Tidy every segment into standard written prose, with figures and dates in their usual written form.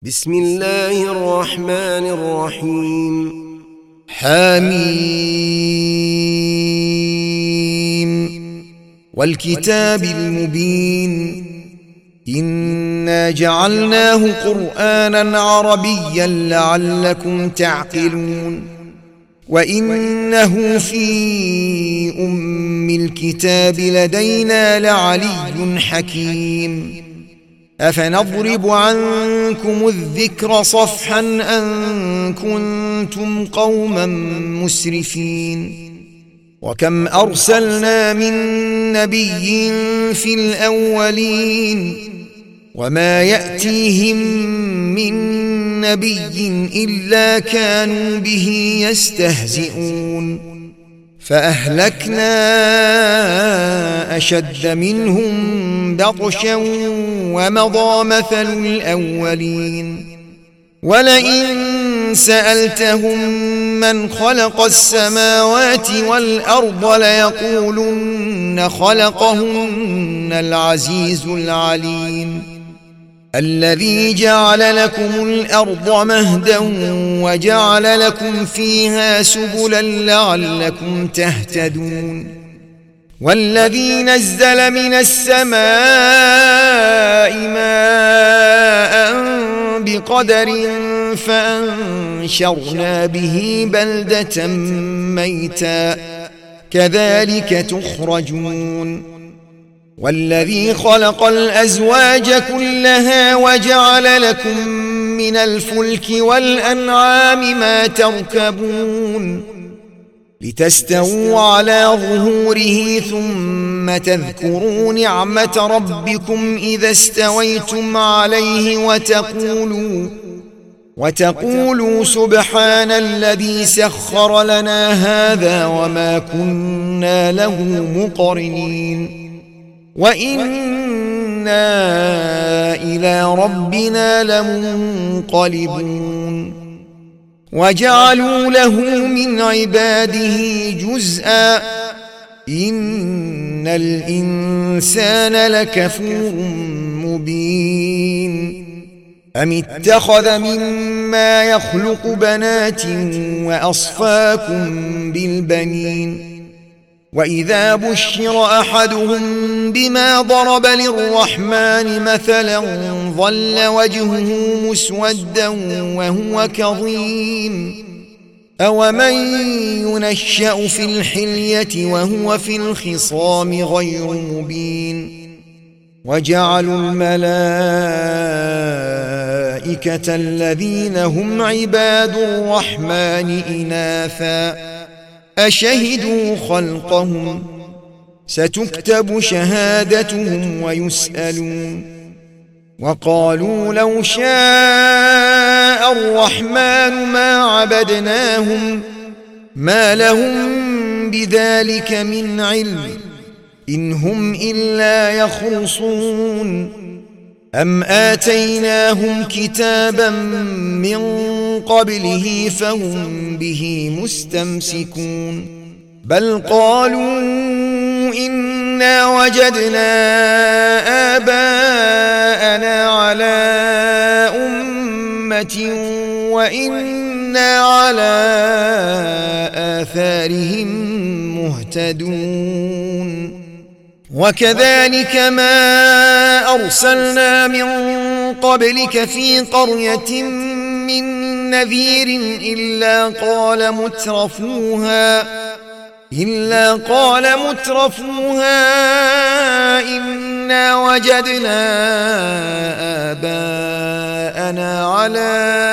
بسم الله الرحمن الرحيم. حميم والكتاب المبين إنا جعلناه قرآنا عربيا لعلكم تعقلون وإنه في أم الكتاب لدينا لعلي حكيم أفنضرب عنكم الذكر صفحا أن كنتم قوما مسرفين وكم أرسلنا من نبي في الأولين وما يأتيهم من نبي إلا كانوا به يستهزئون فأهلكنا أشد منهم بطشا ومضى مثل الأولين ولئن سألتهم من خلق السماوات والأرض ليقولن خلقهن العزيز العليم الذي جعل لكم الأرض مهدا وجعل لكم فيها سبلا لعلكم تهتدون والذي نزل من السماء ماء بقدر فأنشرنا به بلدة ميتا كذلك تخرجون والذي خلق الأزواج كلها وجعل لكم من الفلك والأنعام ما تركبون لتستووا على ظهوره ثم تذكروا نعمة ربكم إذا استويتم عليه وتقولوا سبحان الذي سخر لنا هذا وما كنا له مقرنين وإنا إلى ربنا لمنقلبون وجعلوا له من عباده جزءا إن الإنسان لكفور مبين أم اتخذ مما يخلق بنات وأصفاكم بالبنين وإذا بشر أحدهم بما ضرب للرحمن مثلا ظل وجهه مسودا وهو كظيم أومن ينشأ في الحلية وهو في الخصام غير مبين وجعلوا الملائكة الذين هم عباد الرحمن إناثا أشهدوا خلقهم ستكتب شهادتهم ويسألون وقالوا لو شاء الرحمن ما عبدناهم ما لهم بذلك من علم إن هم إلا يخرصون أم آتيناهم كتابا من قبله فهم به مستمسكون بل قالوا إنا وجدنا آباءنا على أمة وإنا على آثارهم مهتدون وكذلك ما أرسلنا من قبلك في قرية من نذير إلا قال مترفوها إنا وجدنا آباءنا على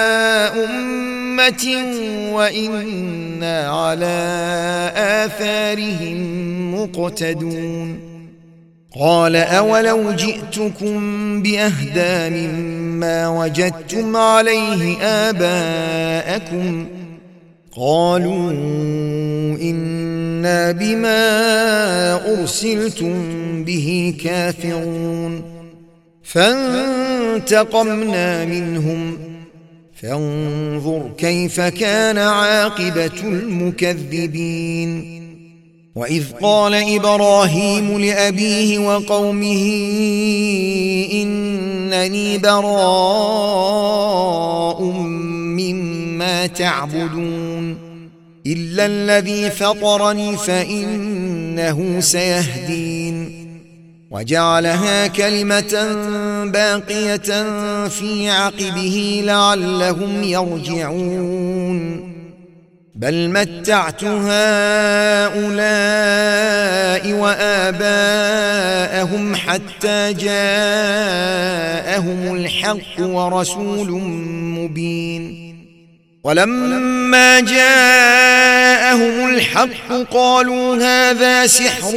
أمة وإنا على آثارهم مقتدون قال أولو جئتكم بأهدى مما وجدتم عليه آباءكم قالوا إنا بما أرسلتم به كافرون فانتقمنا منهم فانظر كيف كان عاقبة المكذبين وإذ قال إبراهيم لأبيه وقومه إن إنني براء مما تعبدون إلا الذي فطرني فإنه سيهدين وجعلها كلمة باقية في عقبه لعلهم يرجعون بل متعت هؤلاء وآباءهم حتى جاءهم الحق ورسول مبين ولما جاءهم الحق قالوا هذا سحر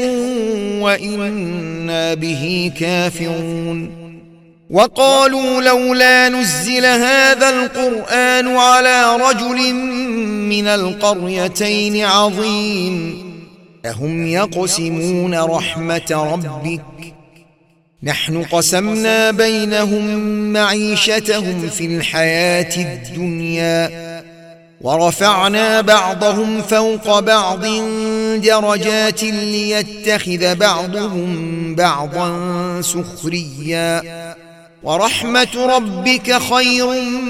وإنا به كافرون وقالوا لولا نزل هذا القرآن على رجل من القريتين عظيم أهم يقسمون رحمة ربك نحن قسمنا بينهم معيشتهم في الحياة الدنيا ورفعنا بعضهم فوق بعض درجات ليتخذ بعضهم بعضا سخريا ورحمة ربك خير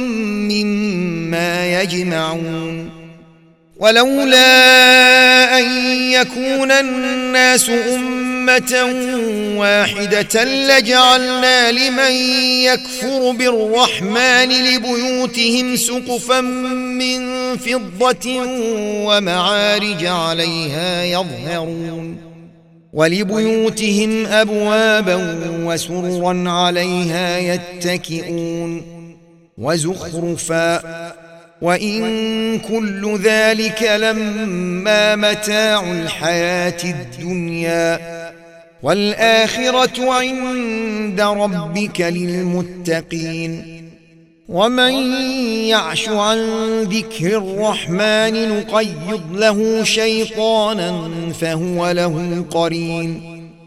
مما يجمعون ولولا أن يكون الناس أمة واحدة لجعلنا لمن يكفر بالرحمن لبيوتهم سقفا من فضة ومعارج عليها يظهرون ولبيوتهم أبوابا وسررا عليها يتكئون وزخرفا وإن كل ذلك لما متاع الحياة الدنيا والآخرة عند ربك للمتقين ومن يعش عن ذكر الرحمن نقيض له شيطانا فهو له قرين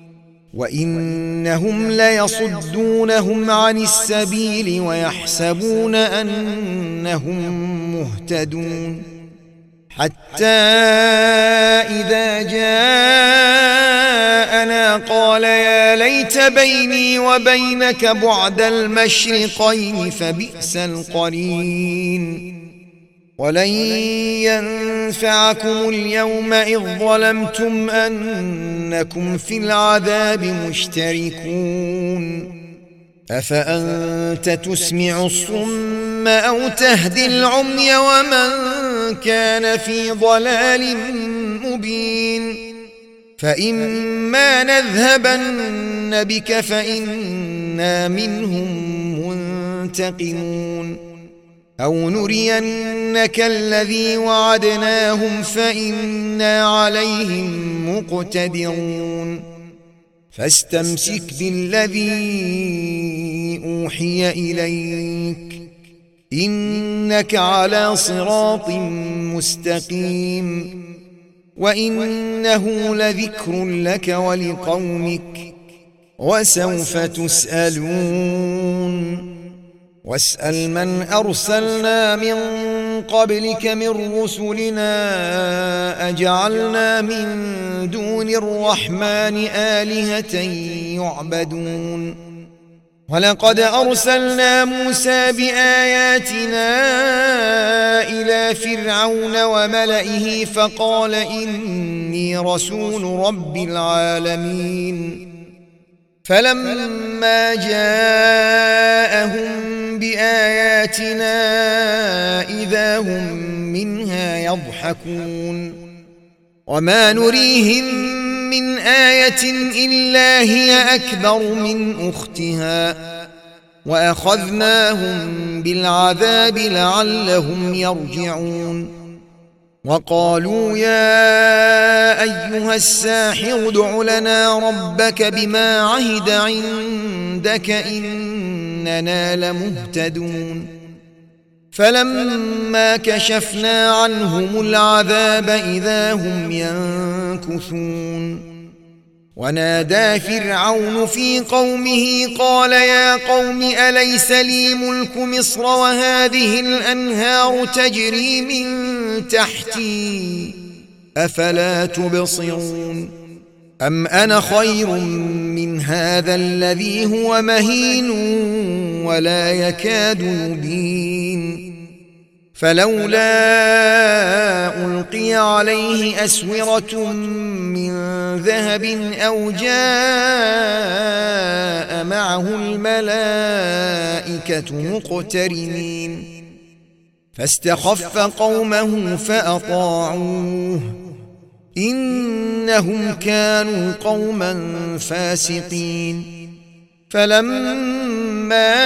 وإنهم ليصدونهم عن السبيل ويحسبون أنهم مهتدون حتى إذا جاءنا قال يا ليت بيني وبينك بعد المشرقين فبئس القرين ولن ينفعكم اليوم إذ ظلمتم أنكم في العذاب مشتركون أفأنت تسمع الصم أو تهدي العمي ومن كان في ضلال مبين فإما نذهبن بك فإنا منهم منتقمون أو نرينك الذي وعدناهم فإنا عليهم مقتدرون فاستمسك بالذي أوحي إليك إنك على صراط مستقيم وإنه لذكر لك ولقومك وسوف تسألون واسأل من أرسلنا من قبلك من رسلنا أجعلنا من دون الرحمن آلهة يعبدون ولقد أرسلنا موسى بآياتنا إلى فرعون وملئه فقال إني رسول رب العالمين فلما جاءهم بآياتنا إذا هم منها يضحكون وما نريهم من آية إلا هي أكبر من أختها وأخذناهم بالعذاب لعلهم يرجعون وقالوا يا أيها الساحر ادع لنا ربك بما عهد عندك إننا لمهتدون فلما كشفنا عنهم العذاب إذا هم ينكثون ونادى فرعون في قومه قال يا قوم أليس لي ملك مصر وهذه الأنهار تجري من تحتي أفلا تبصرون أم أنا خير من هذا الذي هو مهين ولا يكاد يبين فلولا ألقي عليه أسورة من ذهب أو جاء معه الملائكة مقترنين فاستخف قومه فأطاعوه إنهم كانوا قوما فاسقين فلما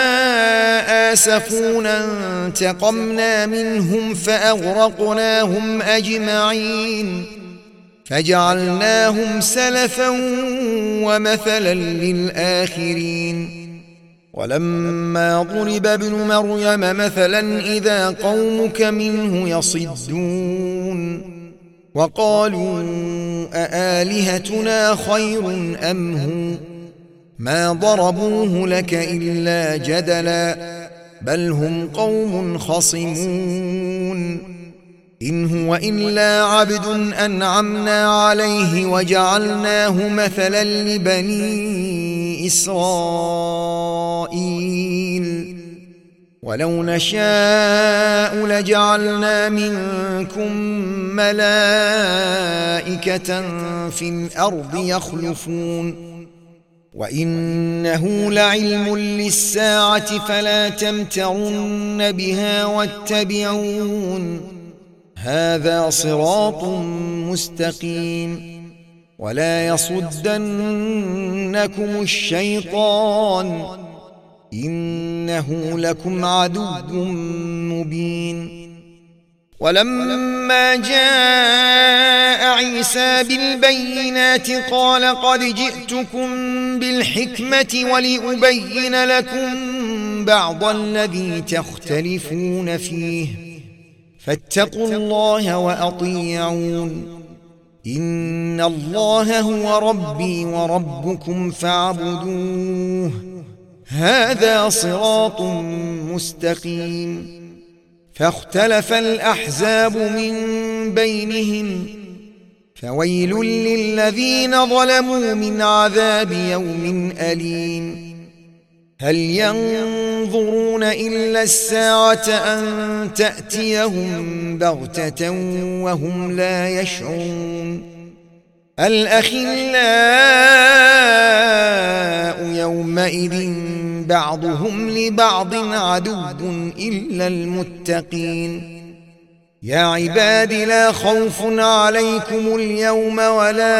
آسفونا انتقمنا منهم فأغرقناهم أجمعين فجعلناهم سلفا ومثلا للآخرين ولما ضرب ابن مريم مثلا إذا قومك منه يصدون وقالوا أآلهتنا خير أم هو ما ضربوه لك إلا جدلا بل هم قوم خصمون إن هو إلا عبد أنعمنا عليه وجعلناه مثلا لبني إسرائيل ولو نشاء لجعلنا منكم ملائكة في الأرض يخلفون وإنه لعلم للساعة فلا تمترن بها واتبعون هذا صراط مستقيم ولا يصدنكم الشيطان إنه لكم عدو مبين ولما جاء عيسى بالبينات قال قد جئتكم بالحكمة ولأبين لكم بعض الذي تختلفون فيه فاتقوا الله وأطيعون إن الله هو ربي وربكم فاعبدوه هذا صراط مستقيم فاختلف الأحزاب من بينهم فويل للذين ظلموا من عذاب يوم أليم هل ينظرون إلا الساعة أن تأتيهم بغتة وهم لا يشعرون الأخلاء يومئذ بعضهم لبعض عدو إلا المتقين يا عباد لا خوف عليكم اليوم ولا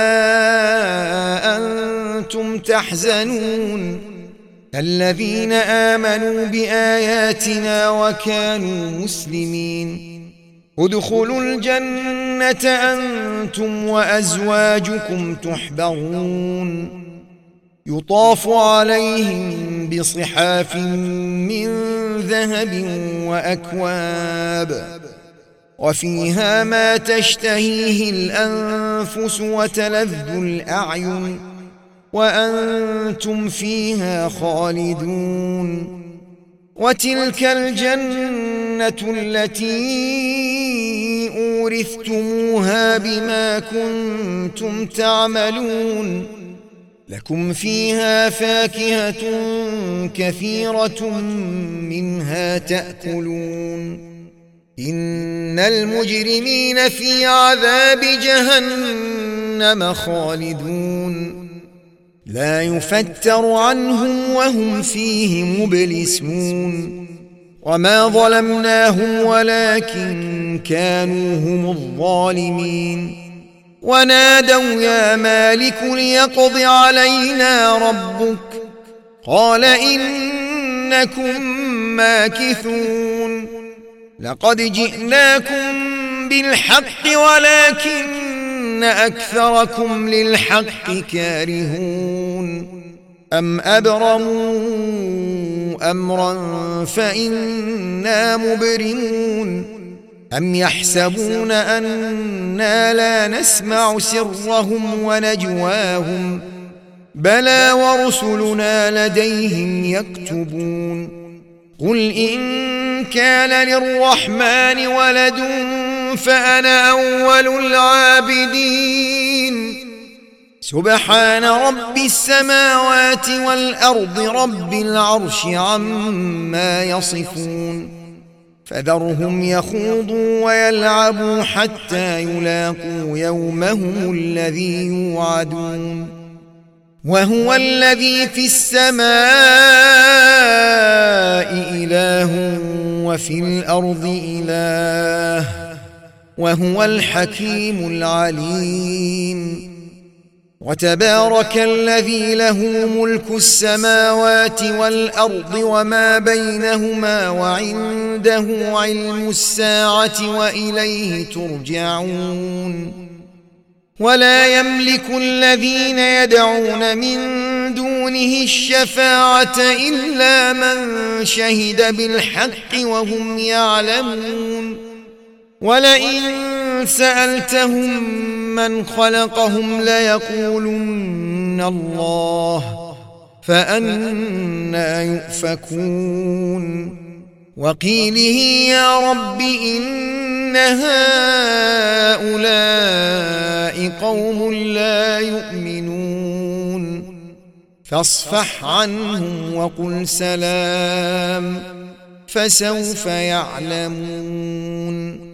أنتم تحزنون الذين آمنوا بآياتنا وكانوا مسلمين ادخلوا الجنة أنتم وأزواجكم تحبرون يطاف عليهم بصحاف من ذهب وأكواب وفيها ما تشتهيه الأنفس وتلذ الأعين وأنتم فيها خالدون وتلك الجنة التي أورثتموها بما كنتم تعملون لكم فيها فاكهة كثيرة منها تأكلون إن المجرمين في عذاب جهنم خالدون لا يفتر عنهم وهم فيه مبلسون وما ظلمناهم ولكن كانوا هم الظالمين ونادوا يا مالك ليقض علينا ربك قال إنكم ماكثون لقد جئناكم بالحق ولكن أكثركم للحق كارهون أم أبرموا أمرا فإنا مبرمون أم يحسبون أنا لا نسمع سرهم ونجواهم بلى ورسلنا لديهم يكتبون قل إن كان للرحمن ولد فأنا أول العابدين سبحان رب السماوات والأرض رب العرش عما يصفون فذرهم يخوضوا ويلعبوا حتى يلاقوا يومهم الذي يوعدون وهو الذي في السماء إله وفي الأرض إله وهو الحكيم العليم وتبارك الذي له ملك السماوات والأرض وما بينهما وعنده علم الساعة وإليه ترجعون ولا يملك الذين يدعون من دونه الشفاعة إلا من شهد بالحق وهم يعلمون ولئن سألتهم من خلقهم ليقولن الله فأنى يؤفكون وقيله يا رب إن هؤلاء قوم لا يؤمنون فاصفح عنهم وقل سلام فسوف يعلمون